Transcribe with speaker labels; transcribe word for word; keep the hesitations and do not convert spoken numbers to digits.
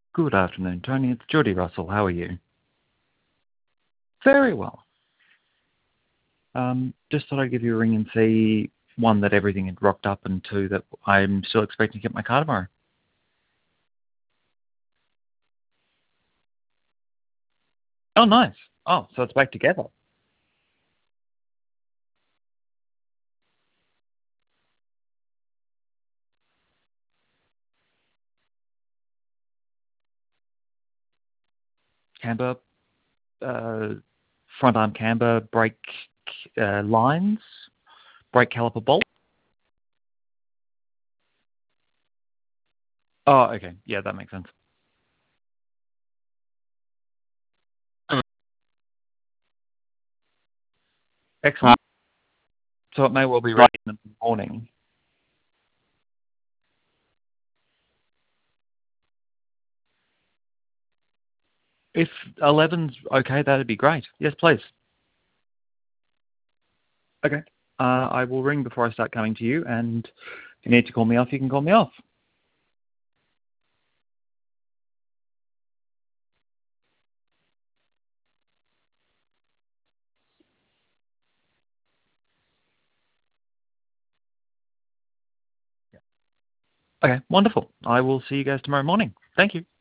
Speaker 1: Good afternoon, Tony. It's Geordie Russell. How are you? Very well. Um, just thought I'd give you a ring and see, one, that everything had rocked up, and two, that I'm still expecting to get my car tomorrow. Oh, nice. Oh, so it's back together. Camber, uh, front arm camber, brake uh, lines, brake caliper bolt. Oh, okay. Yeah, that makes sense. Excellent. So it may well be ready in the morning. If eleven's okay, that'd be great. Yes, please. Okay. Uh, I will ring before I start coming to you, and if you need to call me off, you can call me off. Okay, wonderful. I will see you guys tomorrow morning. Thank you.